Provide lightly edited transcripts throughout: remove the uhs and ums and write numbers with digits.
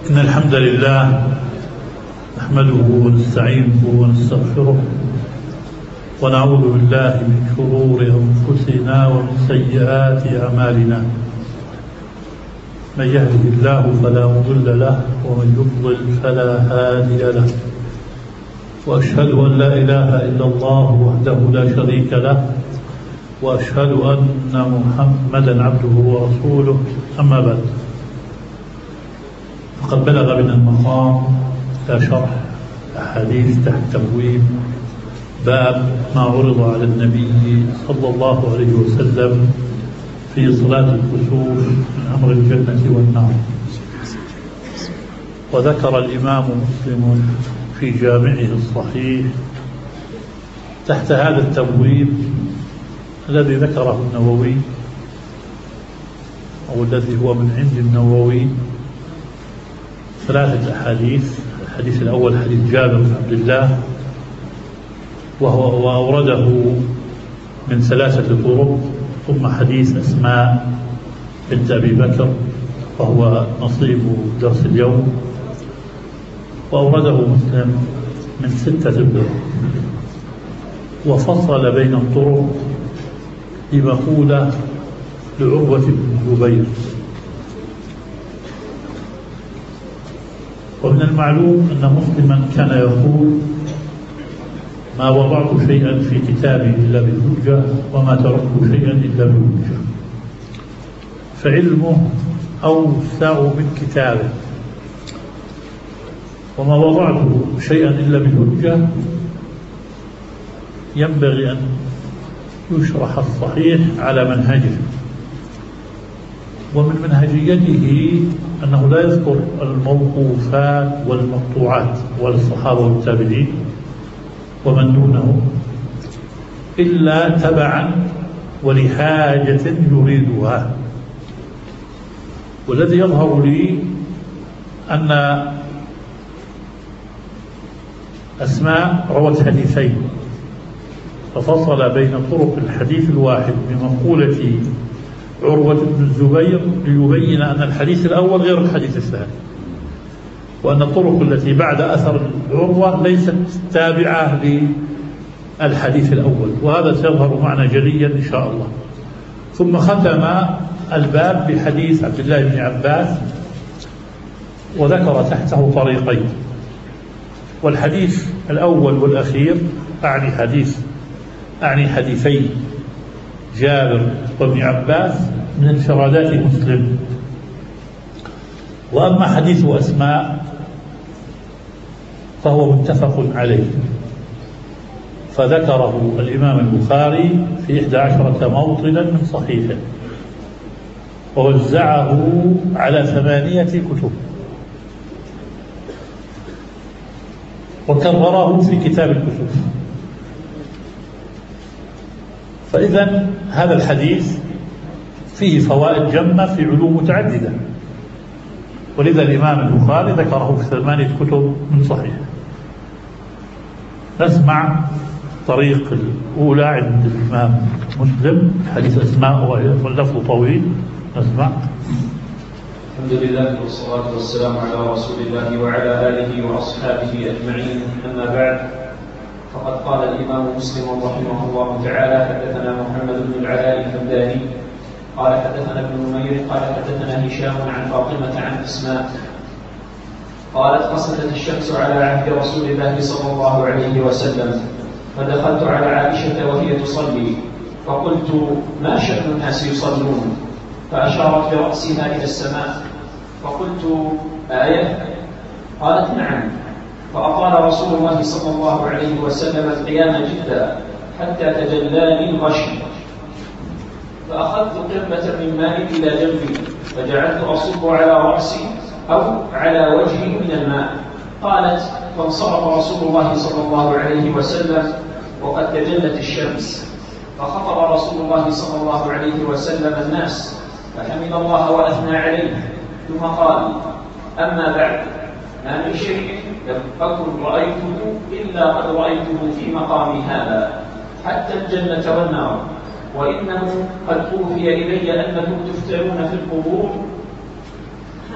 إن الحمد لله نحمده ونستعينه ونستغفره ونعوذ بالله من شرور أنفسنا ومن سيئات أعمالنا. من يهده الله فلا مضل له ومن يضلل فلا هادي له، وأشهد أن لا إله إلا الله وحده لا شريك له، وأشهد أن محمدا عبده ورسوله. أما بعد، فقد بلغ بنا المقام شرح أحاديث تحت تبويب باب ما عرض على النبي صلى الله عليه وسلم في صلاة الكسوف من أمر الجنة والنار. وذكر الإمام مسلم في جامعه الصحيح تحت هذا التبويب الذي ذكره النووي، أو الذي هو من عند النووي، 3 أحاديث. الحديث الأول حديث جابر بن عبد الله، وأورده من 3 طرق، ثم حديث أسماء بنت أبي بكر وهو نصيب درس اليوم، وأورده مسلم من 6 طرق، وفصل بين الطرق بمقولة لعروة بن الزبير. ومن المعلوم أن مسلما كان يقول: ما وضعت شيئا في كتابي إلا بالحجة، وما تركت شيئا إلا بالحجة. فعلمه أوسع من كتابه، وما وضعت شيئا إلا بالحجة ينبغي أن يشرح الصحيح على منهجه. ومن منهجيته أنه لا يذكر الموقوفات والمقطوعات والصحابة والتابعين ومن دونه إلا تبعا ولحاجة يريدها. والذي يظهر لي أن أسماء روت حديثين، ففصل بين طرق الحديث الواحد بمقولة عروة بن الزبير ليبين أن الحديث الأول غير الحديث الثاني، وأن الطرق التي بعد أثر عروة ليست تابعة للحديث الأول، وهذا سيظهر معنا جليا إن شاء الله. ثم ختم الباب بحديث عبد الله بن عباس، وذكر تحته طريقين. والحديث الأول والأخير أعني حديثي جابر وابن عباس من انفرادات مسلم. وأما حديث أسماء فهو متفق عليه، فذكره الإمام البخاري في 11 موطنا من صحيحه، ووزعه على 8 كتب، وكرره في كتاب الكسوف. فإذا هذا الحديث فيه فوائد جمة في علوم متعددة، ولذا الإمام البخاري ذكره في 8 كتب من صحيح. نسمع طريق الأولى عند الإمام مسلم، حديث أسماء واللفظ طويل. نسمع. الحمد لله والصلاة والسلام على رسول الله وعلى آله وأصحابه أجمعين. أما بعد، فقد قال الإمام مسلم رحمه الله تعالى: حدثنا محمد بن العلاء الحمداني قال حدثنا ابن نمير قال حدثنا هشام عن فاطمة عن أسماء قالت: خسفت الشمس على عهد رسول الله صلى الله عليه وسلم، فدخلت على عائشة وهي تصلي، فقلت: ما شأن الناس يصلون؟ فأشارت برأسها إلى السماء، فقلت: آية؟ قالت: نعم. فأطال رسول الله صلى الله عليه وسلم القيام جدا حتى تجلاني الغشي، فأخذت قربة من ماء إلى جنبي، فجعلت أصب على رأسي أو على وجهي من الماء. قالت: فانصرف رسول الله صلى الله عليه وسلم وقد تجلت الشمس، فخطب رسول الله صلى الله عليه وسلم الناس، فحمد الله وأثنى عليه، ثم قال: أما بعد، ما من شيء لم أكن رأيته إلا قد رأيته في مقام هذا، حتى الجنة والنار، وإنه قد أوحي إلي أنكم تفتنون في القبور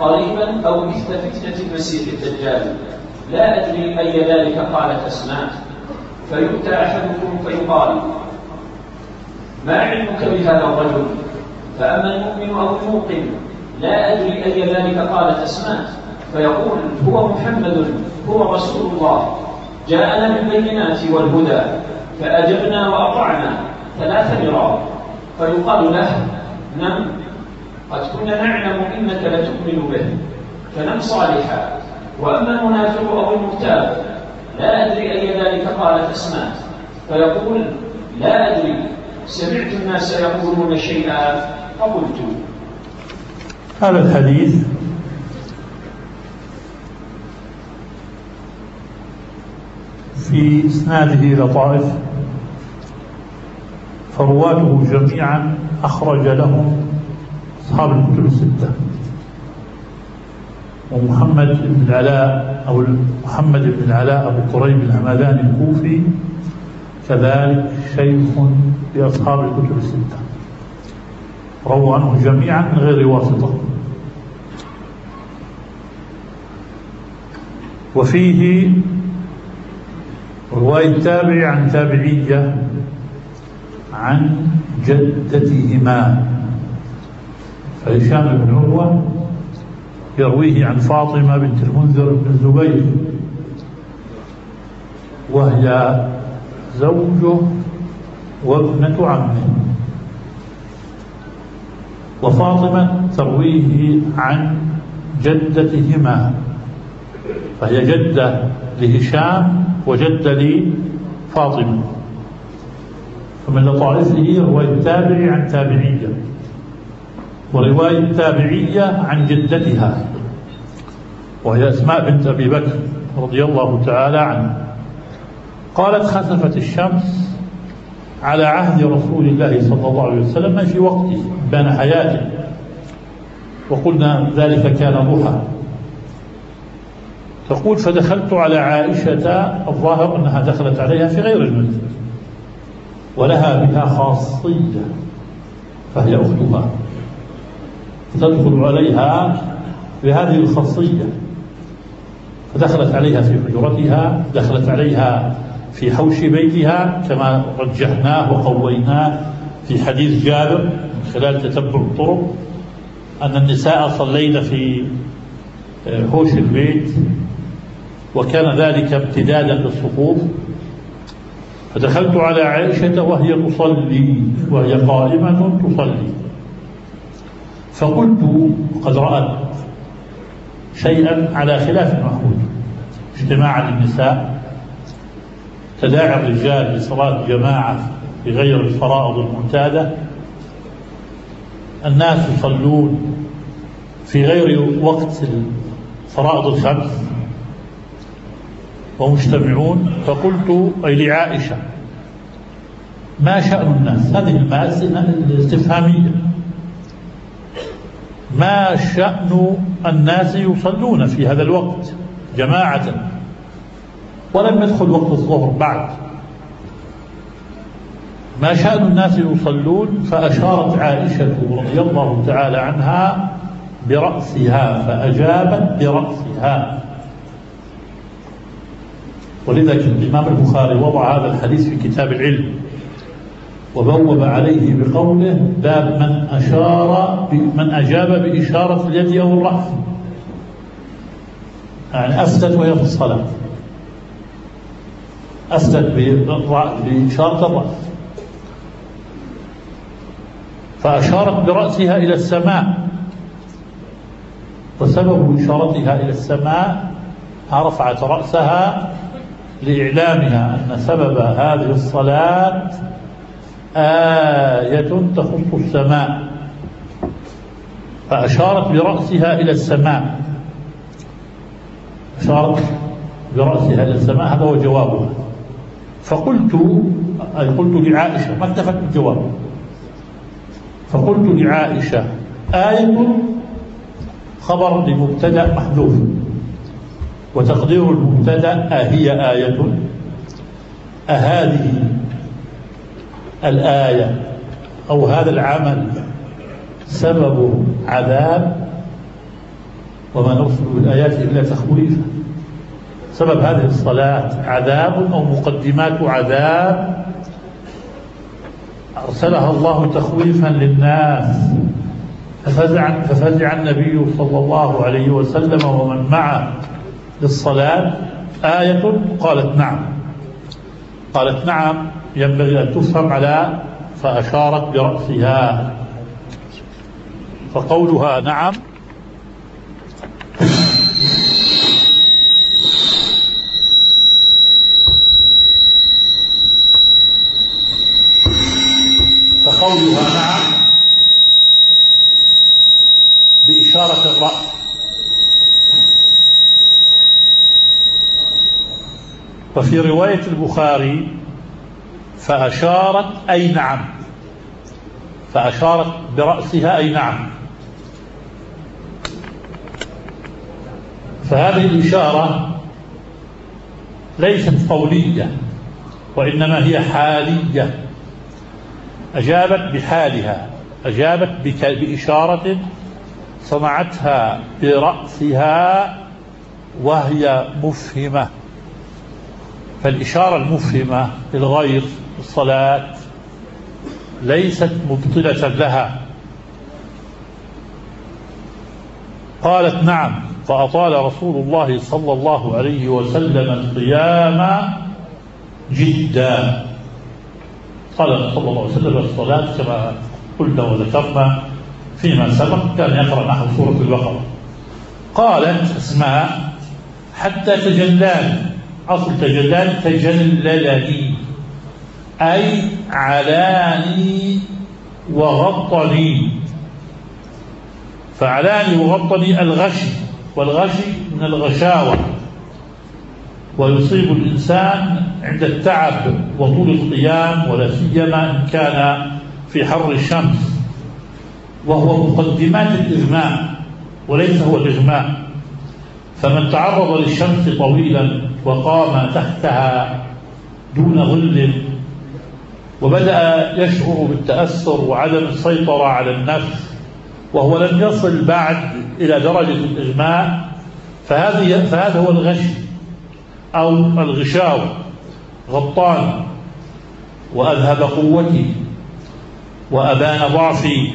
قريبا أو مثل فتنة المسيح الدجال، لا أدري أي ذلك قالت أسماء. فيؤتى أحدكم فيقال: ما علمك بهذا الرجل؟ فأما المؤمن أو الموقن: لا أدري أي ذلك قالت أسماء. فيقول: هو محمد، هو رسول الله، جاءنا بالبينات والهدى، فأجبنا وأطعنا 3 مرات. فيقال له: نم، قد كنا نعلم إنك لتؤمن به، فنم صالحا. وأما المنافق أو المرتاب: لا أدري أي ذلك قالت أسماء. فيقول: لا أدري، سمعت الناس يقولون شيئا فقلت. هذا الحديث في إسناده لطائف، فرواته جميعا أخرج لهم أصحاب الكتب الستة. ومحمد بن العلاء أو محمد بن العلاء أبو قريب الهمداني الكوفي كذلك شيخ لأصحاب الكتب الستة، رووا عنه جميعا من غير واسطة. وفيه رواية تابع عن تابعية عن جدتهما، فهشام بن عروة يرويه عن فاطمة بنت المنذر بن الزبير، وهي زوجه وابنة عمه. وفاطمة ترويه عن جدتهما، فهي جدة لهشام وجدة لفاطمة. فمن لطائفه رواية تابع عن تابعية، ورواية تابعية عن جدتها وهي أسماء بنت أبي بكر رضي الله تعالى عنها. قالت: خسفت الشمس على عهد رسول الله صلى الله عليه وسلم في وقته بين حياته، وقلنا ذلك كان ضحى. تقول: فدخلت على عائشة، الظاهر أنها دخلت عليها في غير المنزل، ولها بها خاصية فهي أختها، تدخل عليها بهذه الخاصية. فدخلت عليها في حجرتها، دخلت عليها في حوش بيتها، كما رجحناه وقويناه في حديث جابر من خلال تتبع الطرق أن النساء صلين في حوش البيت، وكان ذلك امتدادا للصفوف. فدخلت على عائشة وهي تصلي، وهي قائمة تصلي، فقلت: قد رأت شيئا على خلاف المعهود، اجتماع النساء، تداعي الرجال لصلاة جماعة بغير الفرائض المعتادة، الناس يصلون في غير وقت الفرائض الخمس ومجتمعون. فقلت أي لعائشة: ما شأن الناس؟ هذه الماسنة الاستفهامية، ما شأن الناس يصلون في هذا الوقت جماعة ولم يدخل وقت الظهر بعد؟ ما شأن الناس يصلون؟ فأشارت عائشة رضي الله تعالى عنها برأسها، فأجابت برأسها. ولذلك الإمام البخاري وضع هذا الحديث في كتاب العلم، وبوب عليه بقوله: باب من أجاب بإشارة اليد أو الرأس، يعني أفتت وهي في الصلاة، أفتت بإشارة الرأس، فأشارت برأسها إلى السماء، وسبب إشارتها إلى السماء رفعت رأسها لإعلامها أن سبب هذه الصلاة آية تخص السماء، فأشارت برأسها إلى السماء، أشارت برأسها إلى السماء، هذا هو جوابها. فقلت لعائشة، ما اكتفت بالجواب، فقلت لعائشة: آية خبر لمبتدأ محذوف، وتقدير المبتدأ أهي آية، أهذه الآية أو هذا العمل سبب عذاب وما نرسل بالآيات إلا تخويفا. سبب هذه الصلاة عذاب أو مقدمات عذاب أرسلها الله تخويفا للناس، ففزع النبي صلى الله عليه وسلم ومن معه للصلاة. آية قالت نعم ينبغي أن تفهم على فأشارت برأسها، فقولها نعم بإشارة الرأس. وفي رواية البخاري فأشارت أي نعم، فأشارت برأسها أي نعم. فهذه الإشارة ليست قولية وإنما هي حالية، أجابت بحالها، أجابت بإشارة صنعتها برأسها وهي مفهمة. فالإشارة المفهمة للغير الصلاة ليست مبطلة لها. قالت نعم، فأطال رسول الله صلى الله عليه وسلم القيام جدا. قال صلى الله عليه وسلم الصلاة كما قلنا وذكرنا فيما سبق كان يقرأ نحو سورة البقرة. قالت أسماء حتى تجلاني، أصل تجلاني تجللني أي علاني وغطني، فعلاني وغطني الغشي، والغشي من الغشاوة، ويصيب الإنسان عند التعب وطول القيام، ولا سيما إن كان في حر الشمس، وهو مقدمات الإغماء وليس هو الإغماء. فمن تعرض للشمس طويلا وقام تحتها دون ظل وبدأ يشعر بالتأثر وعدم السيطرة على النفس وهو لم يصل بعد إلى درجة الإغماء، فهذا هو الغش أو الغشاوة. غطاني وأذهب قوتي وأبان ضعفي.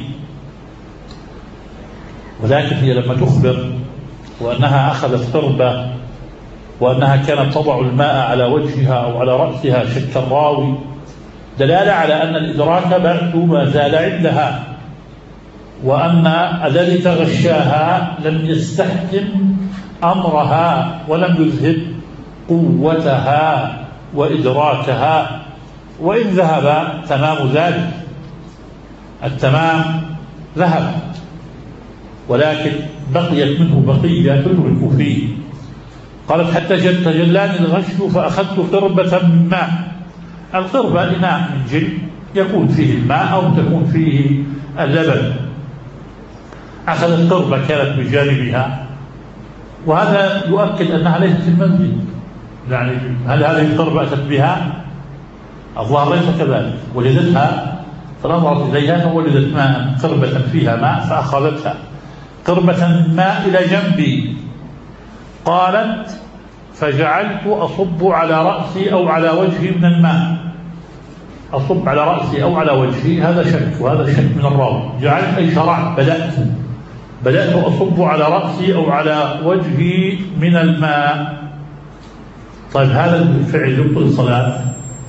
ولكن هي لما تخبر وأنها أخذت قربة وأنها كانت تضع الماء على وجهها أو على رأسها شك الراوي، دلالة على أن الإدراك بعد ما زال عندها، وأن الذي تغشاها لم يستحكم أمرها ولم يذهب قوتها وإدراكها، وإن ذهب تمام ذلك، التمام ذهب، ولكن بقيت منه بقية تدرك فيه. قالت حتى تجلاني الغش فأخذت قربة من ماء. القربة إناء من جلد يكون فيه الماء أو تكون فيه اللبن. أخذت قربة كانت بجانبها، وهذا يؤكد أنها ليست في المنزل. يعني هل هذه القربة أتت بها؟ الظاهر ليس كذلك، وجدتها فنظرت إليها فوجدت ماء، قربة فيها ماء فأخذتها قربة من ماء إلى جنبي. قالت فجعلت أصب على رأسي أو على وجهي من الماء. أصب على رأسي أو على وجهي هذا شك، وهذا شك من الراوي. جعلت أي شرعت، بدأت أصب على رأسي أو على وجهي من الماء. طيب هذا الفعل يبطل الصلاة؟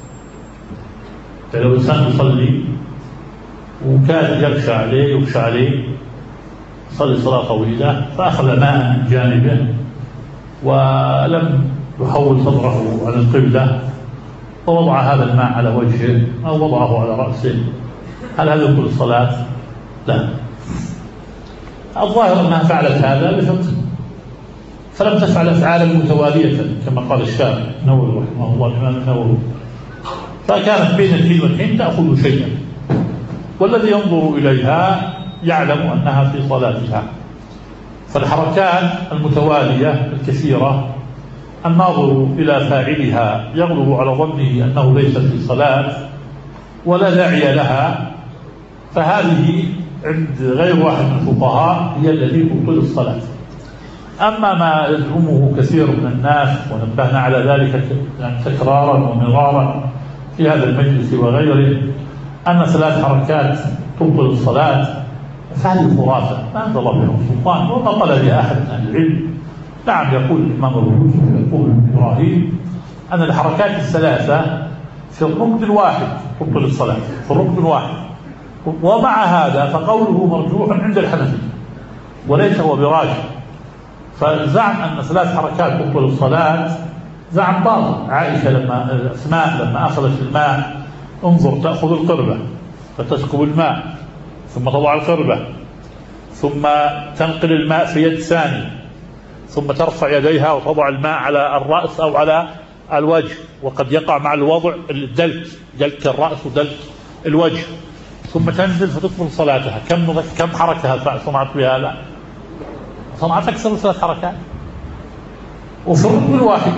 لو الإنسان يصلي وكان يخشى عليه صلي صلاة طويلة فأخذ ماء من جانبه ولم يحول صدره عن القبلة ووضع هذا الماء على وجهه أو وضعه على رأسه، هل هذا يبطل الصلاة؟ لا. الظاهر أنها فعلت هذا بفقه، فلم تفعل أفعالا متوالية كما قال الشارع النووي رحمه الله الإمام النووي، فكانت بين الحين والحين تأخذ شيئا، والذي ينظر إليها يعلم أنها في صلاتها. فالحركات المتوالية الكثيرة الناظر إلى فاعلها يغلب على ظنه أنه ليس في صلاة ولا داعي لها، فهذه عند غير واحد من الفقهاء هي التي تبطل الصلاة. أما ما يزعمه كثير من الناس ونبهنا على ذلك تكرارا ومرارا في هذا المجلس وغيره أن 3 حركات تبطل الصلاة، فهذه خرافة ما أنزل الله بها سلطان وما قال بها أحد من أهل العلم. نعم يقول الإمام أبو يوسف يقول إبراهيم أن الحركات الثلاثة في الركن الواحد تبطل الصلاة، في الركن الواحد، ومع هذا فقوله مرجوح عند الحنفي وليس هو براجح. فزعم أن 3 حركات تبطل الصلاة زعم باطل. عائشة لما أسماء لما أخذت الماء انظر تأخذ القربة فتسكب الماء ثم تضع القربة ثم تنقل الماء في يد ثاني ثم ترفع يديها وتضع الماء على الرأس أو على الوجه، وقد يقع مع الوضع دلك الرأس ودلك الوجه، ثم تنزل فتكمل صلاتها. كم حركة صنعت بها؟ لا، صنعت أكثر من 3 حركات. وفي الركن الواحد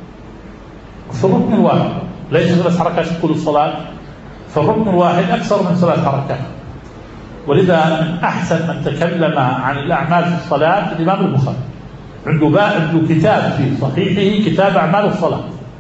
ليس 3 حركات تكون الصلاة، في الركن الواحد أكثر من 3 حركات. ولذا من أحسن من تكلم عن الأعمال في الصلاة الإمام البخاري، عنده كتاب في صحيحه كتاب أعمال الصلاة.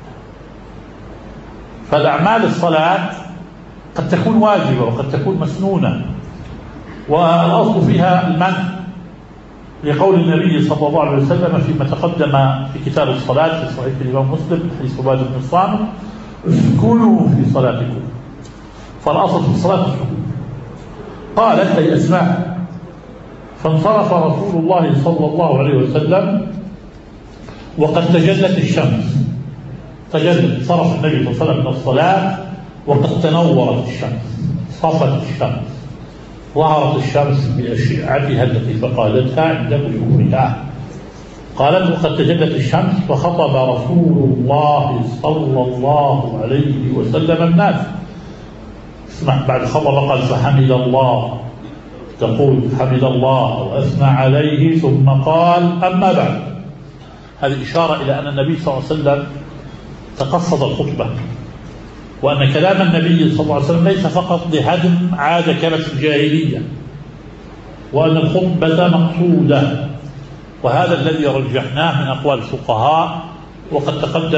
فالأعمال الصلاة قد تكون واجبة وقد تكون مسنونة، والأصل فيها المنع لقول النبي صلى الله عليه وسلم فيما تقدم في كتاب الصلاة في صحيح الإمام مسلم حديث عبادة بن الصامت: اسكنوا في صلاتكم. فالأصل في الصلاة السكون. قالت أي أسماء: فانصرف رسول الله صلى الله عليه وسلم وقد تجلت الشمس. صرف النبي صلى الله عليه وسلم من الصلاة وقد تنورت الشمس، صفت الشمس، ظهرت الشمس بأشعتها التي فقادتها عند غروبها. قالت: وقد تجلت الشمس فخطب رسول الله صلى الله عليه وسلم الناس. اسمع، بعد خطب قال: فحمد الله، تقول حمد الله وأثنى عليه، ثم قال: أما بعد. هذه إشارة إلى أن النبي صلى الله عليه وسلم تقصد الخطبة، وأن كلام النبي صلى الله عليه وسلم ليس فقط لهدم عادة كانت في الجاهلية، وأن الخطبة مقصودة. وهذا الذي رجحناه من أقوال الفقهاء، وقد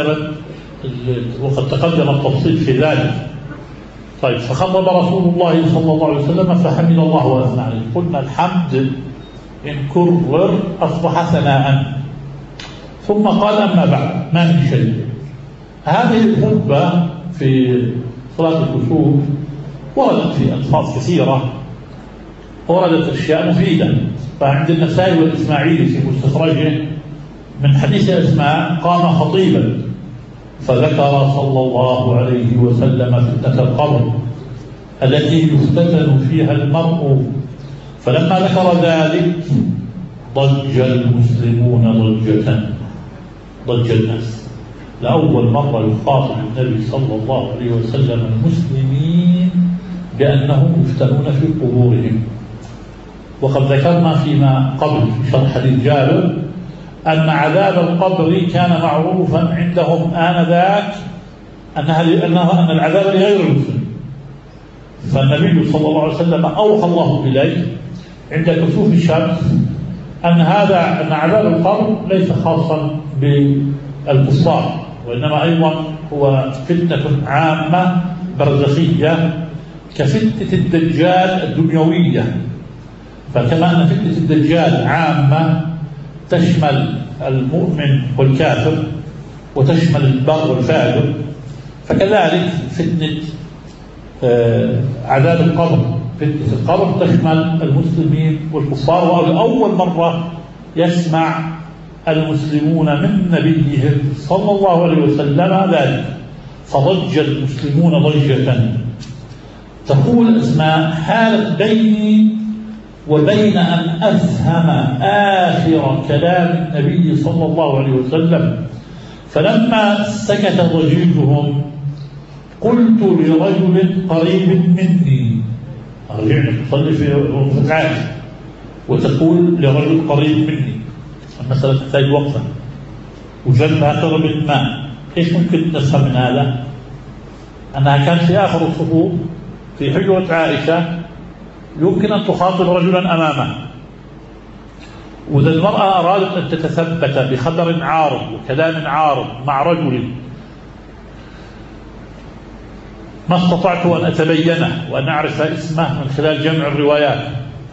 تقدم التفصيل في ذلك. طيب، فخطب رسول الله صلى الله عليه وسلم فحمد الله وأثنى عليه. قلنا الحمد إن كرر أصبح ثناء. ثم قال: أما بعد، ما من شيء. هذه الخطبة في صلاة الكسوف وردت في ألفاظ كثيرة، وردت أشياء مفيدة. فعند النسائي والإسماعيلي في مستخرجه من حديث أسماء: قام خطيبا فذكر صلى الله عليه وسلم فتنة القبر التي يفتتن فيها المرء، فلما ذكر ذلك ضج المسلمون ضج الناس. لأول مرة يخاطب النبي صلى الله عليه وسلم المسلمين بأنهم يفتنون في قبورهم. وقد ذكرنا فيما قبل في شرح حديث جابر أن عذاب القبر كان معروفا عندهم آنذاك أن العذاب لغير المسلم. فالنبي صلى الله عليه وسلم أوحى الله إليه عند كسوف الشمس أن عذاب القبر ليس خاصا بالكفار، وإنما أيضا هو فتنة عامة برزخية كفتنة الدجال الدنيوية. فكما أن فتنة الدجال عامة تشمل المؤمن والكافر وتشمل البر والفاجر، فكذلك فتنة عذاب القبر، فتنة القبر تشمل المسلمين والكفار. وأول مرة يسمع المسلمون من نبيهم صلى الله عليه وسلم ذلك، فضج المسلمون ضجة. تقول أسماء: حالت بيني وبين أن أفهم آخر كلام النبي صلى الله عليه وسلم، فلما سكت ضجيجهم قلت لرجل قريب مني. رجعنا تصلي في العاشر وتقول لرجل قريب مني، المسألة تحتاج وقفة وجنبها قرب ماء. إيش ممكن نفهم من هذا؟ أنها كانت في آخر الصفوف في حجرة عائشة، يمكن أن تخاطب رجلا أمامه، وإذا المرأة أرادت أن تتثبت بخبر عارض وكلام عارض مع رجل ما استطعت أن أتبينه وأن أعرف اسمه من خلال جمع الروايات،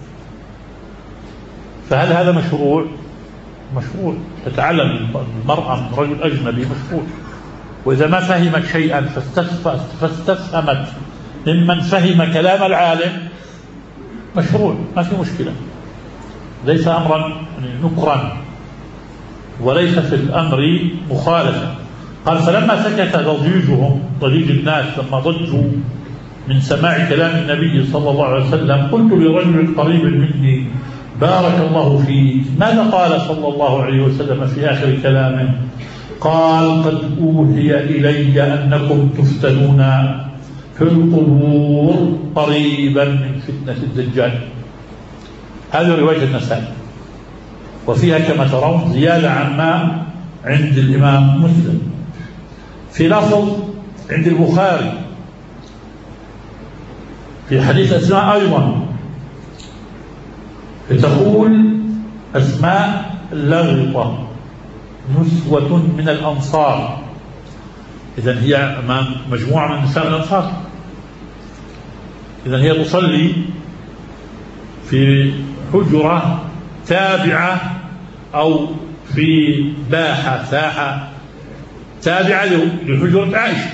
فهل هذا مشروع؟ مشروع. تتعلم المرأة من رجل أجنبي مشروع. وإذا ما فهمت شيئا فاستفهمت ممن فهم كلام العالم مشروع، ما في مشكلة، ليس أمرا نكرا وليس في الأمر مخالفة. قال فلما سكت ضجيجهم، ضجيج الناس لما ضجوا من سماع كلام النبي صلى الله عليه وسلم، قلت لرجل قريب مني بارك الله فيك، ماذا قال صلى الله عليه وسلم في آخر كلامه؟ قال قد أوحي إلي أنكم تفتنون في القبور قريبا من فتنة الدجال. هذه رواية النسائي، وفيها كما ترون زيادة عما عند الإمام مسلم. في لفظ عند البخاري في حديث أسماء أيضا، تقول أسماء لغطة نسوة من الأنصار، إذن هي أمام مجموعة من نساء الأنصار، إذن هي تصلي في حجرة تابعة أو في باحة ساحة تابعة لحجرة عائشة.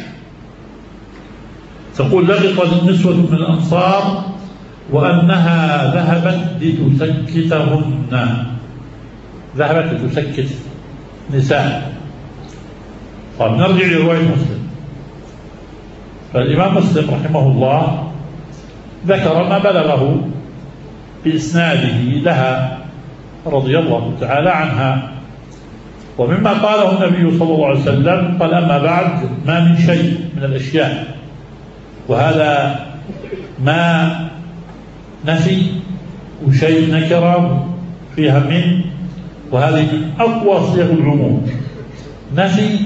تقول لغطت نسوة من الأنصار وأنها ذهبت لتسكتهن، ذهبت لتسكت نساء. طيب نرجع لرواية مسلم. فالإمام مسلم رحمه الله ذكر ما بلغه بإسناده لها رضي الله تعالى عنها، ومما قاله النبي صلى الله عليه وسلم قال أما بعد ما من شيء من الأشياء، وهذا ما نفي وشيء نكره فيها من، وهذه من أقوى صيغ العموم، نفي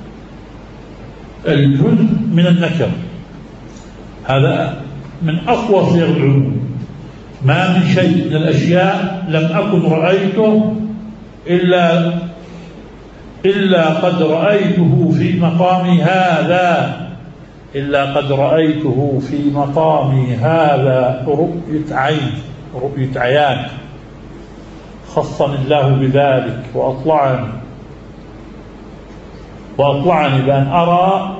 الجزء من النكر، هذا من أقوى صيغ العموم. ما من شيء من الأشياء لم أكن رأيته إلا قد رأيته في مقامي هذا، إلا قد رأيته في مقامي هذا رؤية عين، رؤية عيان، خصني الله بذلك وأطلعني بأن أرى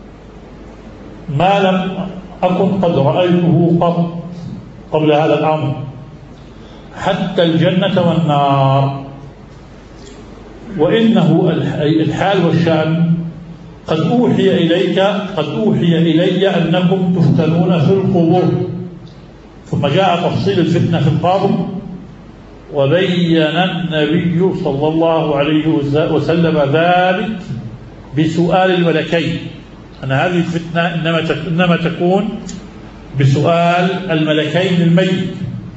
ما لم أكن قد رأيته قبل هذا الأمر، حتى الجنة والنار. وإنه الحال والشأن قد أوحي إلي أنكم تفتنون في القبور. ثم جاء تفصيل الفتنة في القبر، وبين النبي صلى الله عليه وسلم ذلك بسؤال الملكين، أن هذه الفتنة إنما تكون بسؤال الملكين الميت.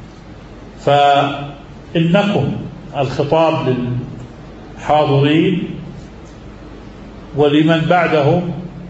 فإنكم، الخطاب للحاضرين ولمن بعدهم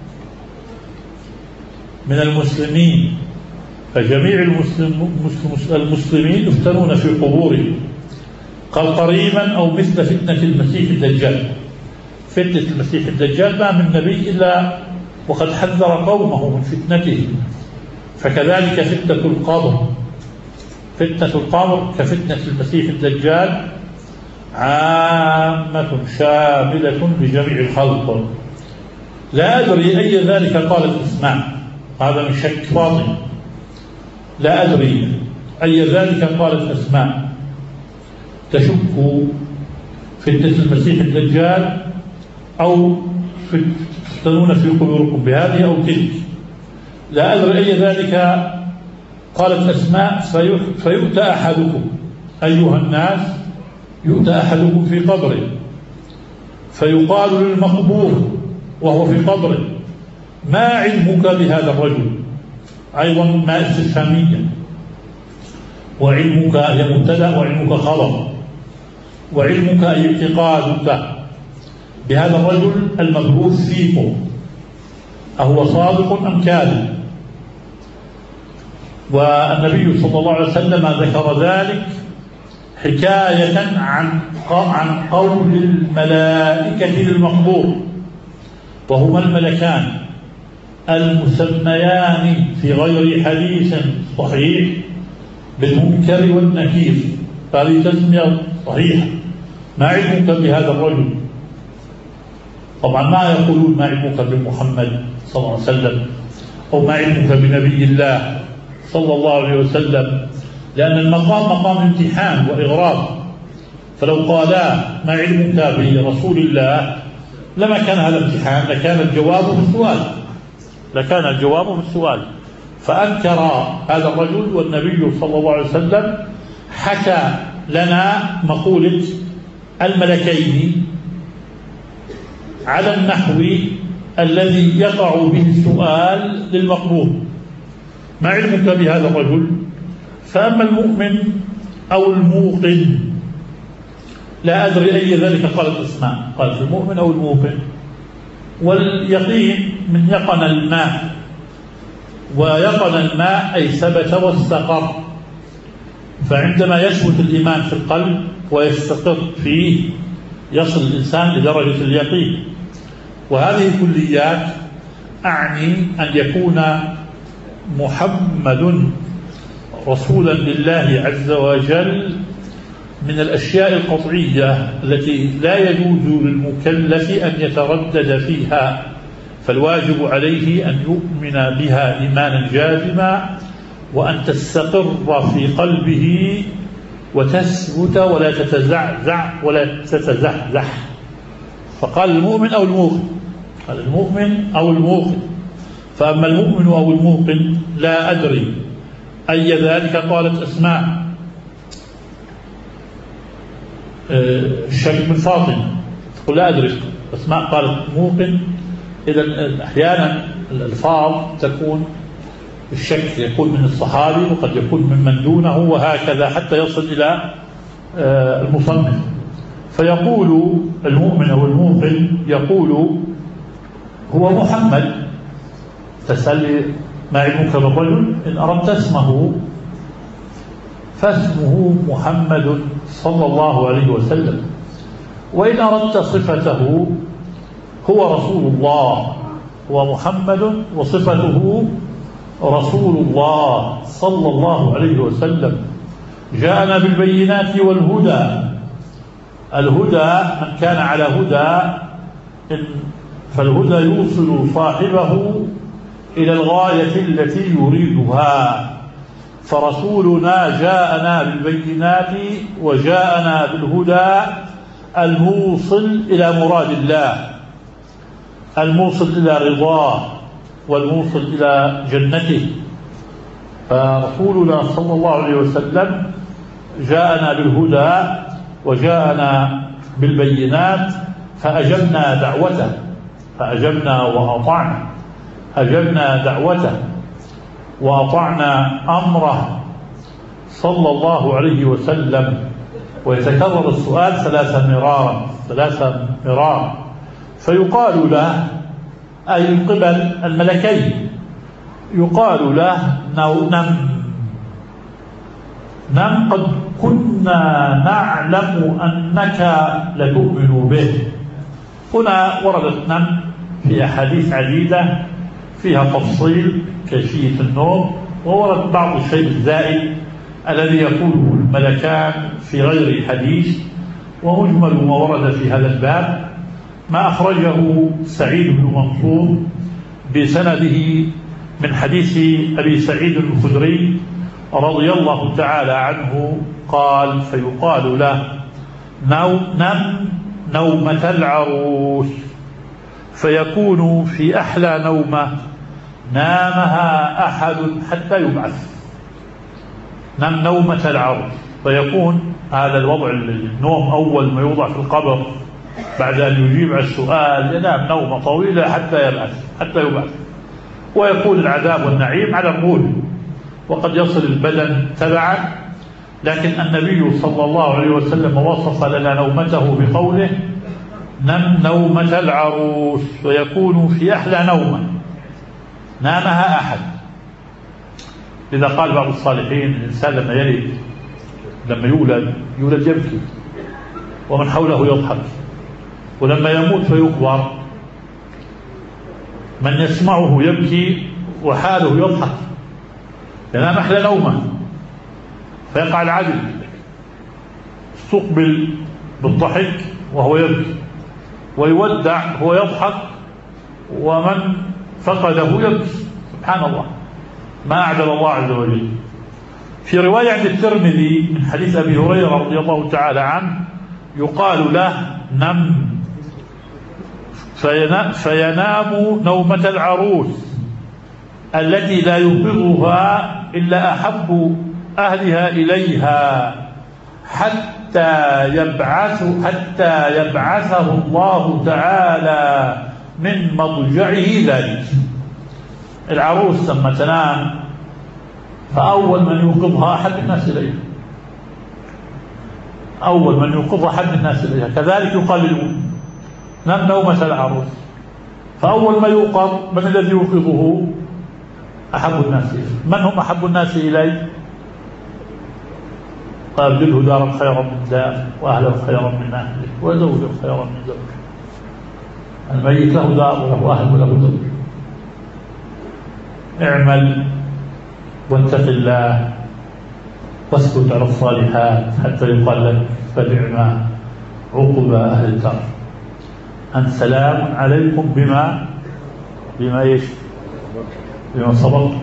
من المسلمين، فجميع المسلمين يفتنون في قبورهم. قال قريبا أو مثل فتنة المسيح الدجال. فتنة المسيح الدجال ما من نبي إلا وقد حذر قومه من فتنته، فكذلك فتنة القبر، فتنة القبر كفتنة المسيح الدجال عامة شاملة لجميع الخلق. لا أدري أي ذلك قالت أسماء، هذا من شك باطن، لا أدري أي ذلك قالت أسماء تشك فتنة المسيح الدجال أو تفتنون في قبوركم بهذه أو تلك، لا أدري أي ذلك قالت أسماء. فيؤتى أحدكم أيها الناس، يؤتى أحدكم في قبره فيقال للمقبور وهو في قبره ما علمك بهذا الرجل؟ أيضا ما استفهامية، وعلمك هي مبتدأ وعلمك خبر، وعلمك أي اعتقادك بهذا الرجل المبعوث فيكم أهو صادق أم كاذب؟ والنبي صلى الله عليه وسلم ذكر ذلك حكاية عن قول الملائكة للمقبور، وهما الملكان المسميان في غير حديث صحيح بالمنكر والنكير. هذه تسمية صحيحة. ما علمك بهذا الرجل؟ طبعا ما يقولون ما علمك بمحمد صلى الله عليه وسلم أو ما علمك بنبي الله صلى الله عليه وسلم، لأن المقام مقام امتحان وإغراض. فلو قالا ما علمك برسول الله لما كان هذا امتحان، لكان الجواب بالسؤال. فأنكر هذا الرجل، والنبي صلى الله عليه وسلم حكى لنا مقولة الملكين على النحو الذي يقع به السؤال للمقبور. ما علمك بهذا الرجل؟ فأما المؤمن أو الموقن لا أدري أي ذلك قالت أسماء، قالت المؤمن أو الموقن. واليقين من يقن الماء، ويقن الماء أي ثبت واستقر. فعندما يثبت الإيمان في القلب ويستقر فيه يصل الإنسان لدرجة اليقين. وهذه كليات أعني أن يكون محمد رسولا لله عز وجل من الأشياء القطعية التي لا يجوز للمكلف أن يتردد فيها، فالواجب عليه أن يؤمن بها إيمانا جازما، وأن تستقر في قلبه وتثبت ولا تتزعزع ولا تتزحزح. فقال المؤمن أو الموقن، قال المؤمن أو الموقن. فأما المؤمن أو الموقن لا أدري أي ذلك قالت أسماء. الشك من فاطمة تقول لا أدري، أسماء قالت موقن. إذا أحيانا الألفاظ تكون الشك يكون من الصحابي وقد يكون ممن دونه، وهكذا حتى يصل إلى المصنف. فيقول المؤمن أو الموقن يقول هو محمد. تسأل ما علمك بالرجل؟ إن أردت اسمه فاسمه محمد صلى الله عليه وسلم، وإن أردت صفته هو رسول الله، ومحمد وصفته رسول الله صلى الله عليه وسلم. جاءنا بالبينات والهدى. الهدى من كان على هدى فالهدى يوصل صاحبه إلى الغاية التي يريدها. فرسولنا جاءنا بالبينات وجاءنا بالهدى الموصل إلى مراد الله، الموصل إلى رضاه، والموصل إلى جنته. فرسولنا صلى الله عليه وسلم جاءنا بالهدى وجاءنا بالبينات، فأجبنا دعوته، فأجبنا وأطعنا، أجبنا دعوته وأطعنا أمره صلى الله عليه وسلم. ويتكرر السؤال ثلاثة مرارا. فيقال له أي من قبل الملكين، يقال له نم قد كنا نعلم أنك لتؤمن به. هنا وردت نم في أحاديث عديدة فيها تفصيل كيفية النوم، وورد بعض الشيء الزائد الذي يقوله الملكان في غير حديث. ومجمل ما ورد في هذا الباب ما أخرجه سعيد بن منصور بسنده من حديث أبي سعيد الخدري رضي الله تعالى عنه قال: فيقال له نم نومة العروس، فيكون في أحلى نومة نامها أحد حتى يبعث. نم نومة العروس، فيكون هذا الوضع النوم أول ما يوضع في القبر بعد أن يجيب على السؤال ينام نومة طويلة حتى يبعث. ويكون العذاب والنعيم على الروح، وقد يصل البدن تبعا. لكن النبي صلى الله عليه وسلم وصف لنا نومته بقوله: نم نومة العروس، ويكون في أحلى نومة نامها أحد. إذا قال بعض الصالحين: الإنسان لما يلد لما يولد يبكي ومن حوله يضحك، ولما يموت فيقبر من يسمعه يبكي وحاله يضحك، ينام أحلى نومه فيقع العدل، استقبل بالضحك وهو يبكي، ويودع وهو يضحك، ومن فقده يبكي. سبحان الله، ما أعدل الله عز وجل. في رواية عند الترمذي من حديث أبي هريرة رضي الله تعالى عنه يقال له: نم فينام نومة العروس التي لا يوقظها إلا أحب أهلها إليها حتى يبعثه الله تعالى من مضجعه ذلك. العروس لما تنام فأول من يوقظها أحد الناس إليها، أول من يوقظها أحد الناس إليها. كذلك يقال للأم: نم نومة العروس، فأول ما يوقظ من الذي يوقظه؟ أحب الناس إليه. من هم أحب الناس إليه؟ قال: أبدله دارا خيرا من داره، وأهلا خيرا من أهله، وزوجا خيرا من زوجه. الميت له دار وله أهل وله زوج. اعمل واتق الله واسكت على الصالحات حتى يقال لك: فنعم عقبى أهل الدار، أن سلام عليكم بما صبرتم،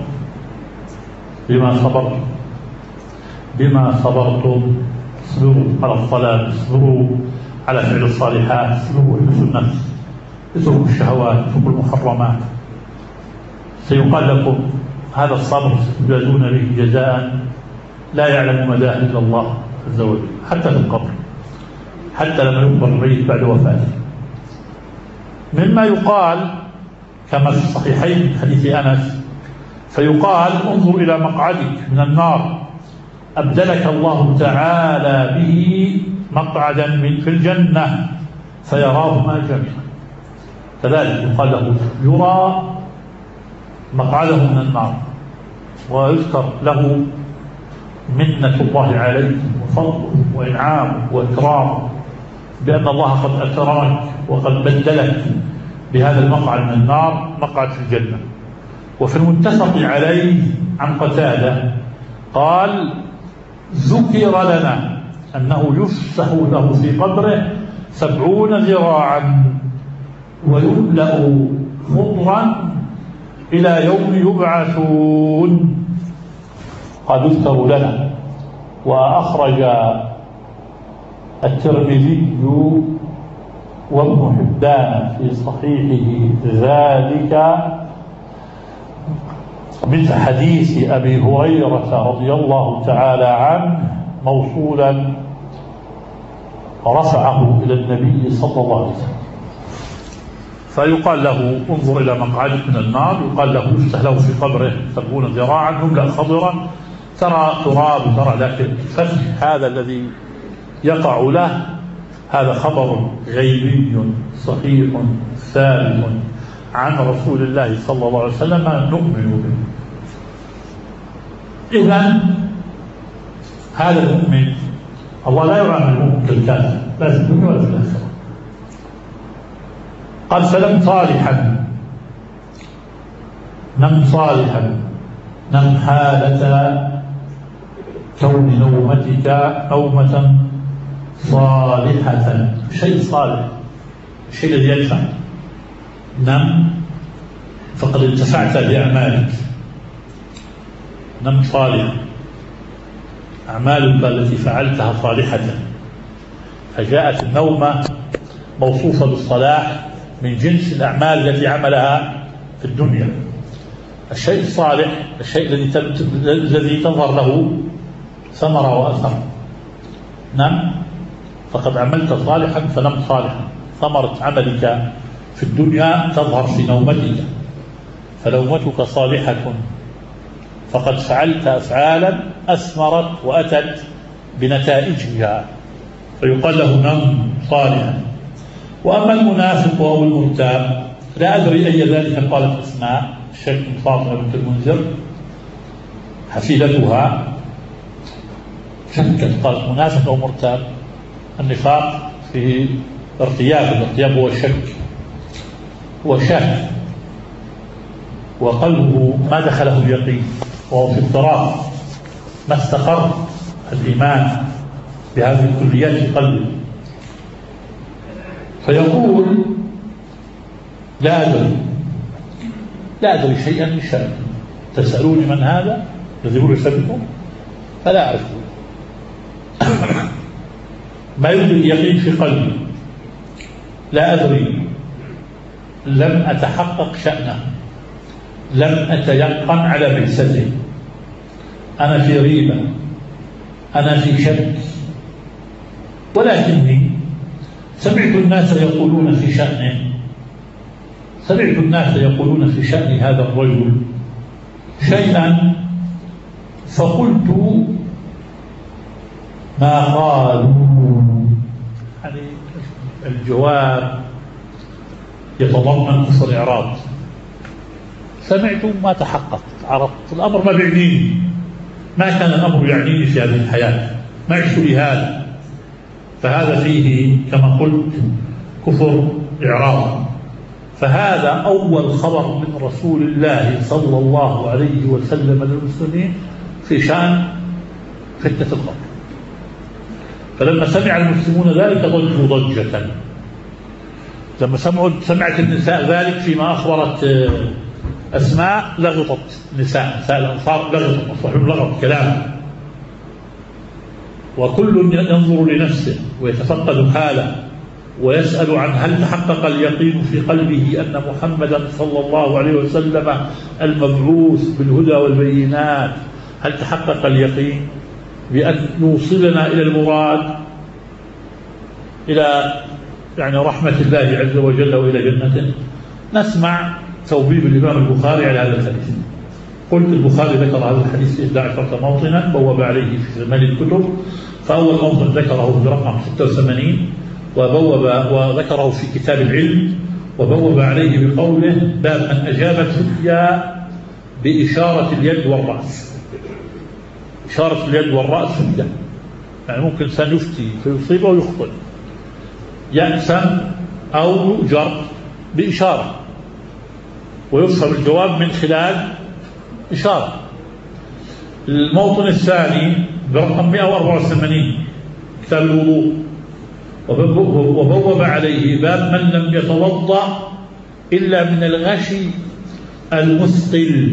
بما صبرتم. اصبروا على الصلاة، اصبروا على فعل الصالحات، اصبروا احبسوا النفس، اتركوا الشهوات، اتركوا المحرمات. سيقال لكم: هذا الصبر ستجازون به جزاء لا يعلم مداه إلا الله عز وجل، حتى في القبر، حتى لما يقبر الميت بعد وفاته. مما يقال كما في الصحيحين من حديث أنس، فيقال: انظر إلى مقعدك من النار أبدلك الله تعالى به مقعدا في الجنة، فيراهما جميعا. كذلك يقال له: يرى مقعده من النار، ويذكر له منة الله عليه وفضله وإنعامه وإكرامه، بأن الله قد أكرمك وقد بدلك بهذا المقعد من النار مقعد في الجنة. وفي المتفق عليه عن قتادة قال: ذكر لنا أنه يفسح له في قبره 70 ذراعا ويملأ خضرا إلى يوم يبعثون. قد يذكر لنا. وأخرج الترمذي وابن حبان في صحيحه ذلك من حديث أبي هريرة رضي الله تعالى عنه موصولا رفعه إلى النبي صلى الله عليه وسلم. فيقال له: انظر إلى مقعدك من النار، يقال له: يفتح له في قبره 70 ذراعا يملأ خضرا، ترى تراب ترى، لكن الفتح هذا الذي يقع له هذا خبر غيبي صحيح ثابت عن رسول الله صلى الله عليه وسلم نؤمن به. إذن هذا المؤمن الله لا يعامل المؤمن كالكافر، لا في الدنيا ولا في الآخرة. قال: فنم صالحا، نم صالحا، نم حالة كون نومتك نومة صالحة، شيء صالح، الشيء الذي ينفع. نم فقد انتفعت بأعمالك. نم صالحا، أعمالك التي فعلتها صالحة، فجاءت النومة موصوفة بالصلاح من جنس الأعمال التي عملها في الدنيا. الشيء الصالح الشيء الذي تظهر له ثمرة وأثر. نم فقد عملت صالحا فنم صالحا، ثمرة عملك في الدنيا تظهر في نومتك، فنومتك صالحة فقد فعلت أفعالا أثمرت وأتت بنتائجها، فيقال له نم صالحا. وأما المنافق أو المرتاب لا أدري أي ذلك قالت أسماء الشيخ فاطمة بنت المنذر حفيدتها، شكت قال منافق أو مرتاب. النفاق فيه ارتياب، الارتياب هو الشك، هو شاك وقلبه ما دخله اليقين وهو في اضطراب، ما استقر الإيمان بهذه الكليات في قلبه، فيقول لا أدري شيئا من شأنه. تسألوني من هذا الذي يقول يسألكم فلا أعرفه. ما يوجد يقين في قلبي، لا أدري، لم أتحقق شأنه، لم أتيقن على بعثته، أنا في ريبة، أنا في شك، ولكني سمعت الناس يقولون في شأنه، سمعت الناس يقولون في شأن هذا الرجل شيئا فقلت ما قالوا. يعني الجواب يتضمن كفر إعراض. سمعت ما تحققت، عرفت الأمر ما بيعنيني، ما كان الأمر يعنيني في هذه الحياة، ما عشت لهذا. فهذا فيه كما قلت كفر إعراض. فهذا أول خبر من رسول الله صلى الله عليه وسلم للمسلمين في شأن فتنة القبر. فلما سمع المسلمون ذلك ضجوا ضجة. لما سمعت النساء ذلك فيما أخبرت أسماء لغطت نساء الأنصار، لغطت الصحيح، لغط كلامه، وكل ينظر لنفسه ويتفقد حاله ويسأل عن هل تحقق اليقين في قلبه أن محمدا صلى الله عليه وسلم المبعوث بالهدى والبينات، هل تحقق اليقين بأن يوصلنا إلى المراد، إلى يعني رحمة الله عز وجل وإلى جنته. نسمع توبيب الإمام البخاري على هذا الحديث. قلت البخاري ذكر هذا الحديث في 11 موطنا بوب عليه في ثمان الكتب، فأول موطن ذكره برقم 86 وذكره في كتاب العلم، وبوب عليه بقوله باب من أجاب الفتيا بإشارة اليد والرأس. إشارة اليد والرأس فتيا، يعني ممكن إنسان يفتي فيصيب أو يخطئ، يأسم أو يؤجر بإشارة، ويفهم الجواب من خلال إشارة. الموطن الثاني برقم 184 كتاب الوضوء، وبوب عليه باب من لم يتوضأ إلا من الغشي المثقل.